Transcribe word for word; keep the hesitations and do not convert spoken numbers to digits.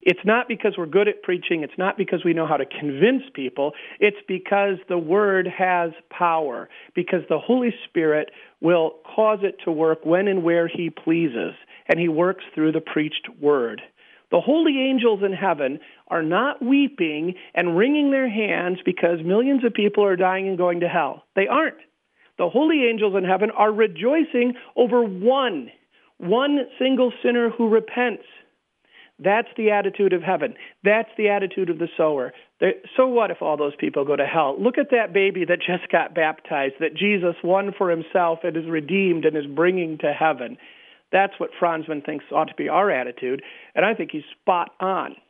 It's not because we're good at preaching. It's not because we know how to convince people. It's because the Word has power, because the Holy Spirit will cause it to work when and where He pleases, and He works through the preached Word. The holy angels in heaven are not weeping and wringing their hands because millions of people are dying and going to hell. They aren't. The holy angels in heaven are rejoicing over one, one single sinner who repents. That's the attitude of heaven. That's the attitude of the sower. So what if all those people go to hell? Look at that baby that just got baptized, that Jesus won for Himself and is redeemed and is bringing to heaven. That's what Franzmann thinks ought to be our attitude, and I think he's spot on.